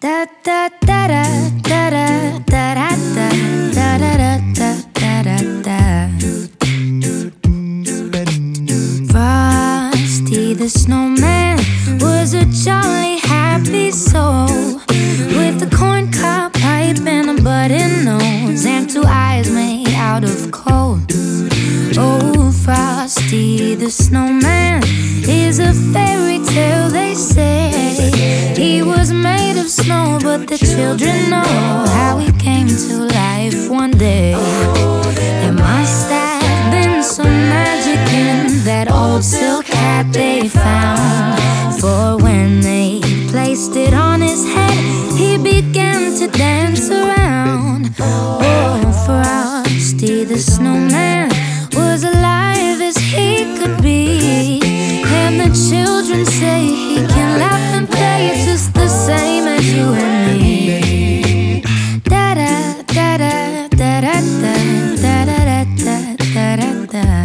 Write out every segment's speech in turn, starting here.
Da da da da da da da da da da da da da. Frosty the snowman was a jolly happy soul with a corncob pipe and a button nose and two eyes made out of coal. Oh, Frosty the snowman is a fairy tale, they say. He was made of snow, but the children know how he came to life one day. There must have been some magic in that old silk hat they found, for when they placed it on his head, he began to dance around. Oh, Frosty the snowman was alive as he could be, and the children say he can laugh and play just the same as you and me. Da da da da da da da da da da da.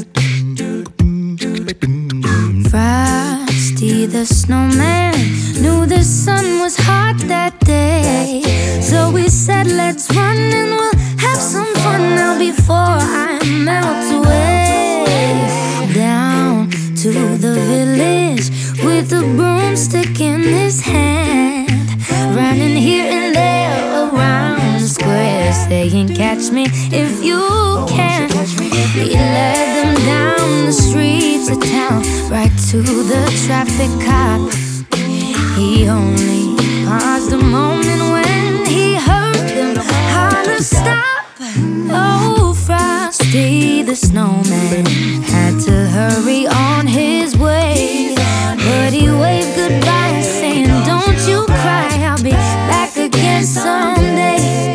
Frosty the snowman knew the sun was hot that day, so he said, let's run and we'll have some fun now before I melt away. Down to the village with a broomstick in his hand, running here and there around the square, saying, catch me if you can. He led them down the streets of town, right to the traffic cop. He only paused a moment when he heard them holler, stop! Oh, Frosty the snowman had to hurry on his way, but he waved goodbye saying, don't you cry, I'll be back again someday.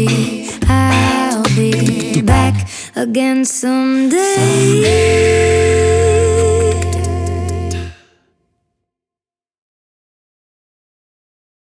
I'll be back again someday.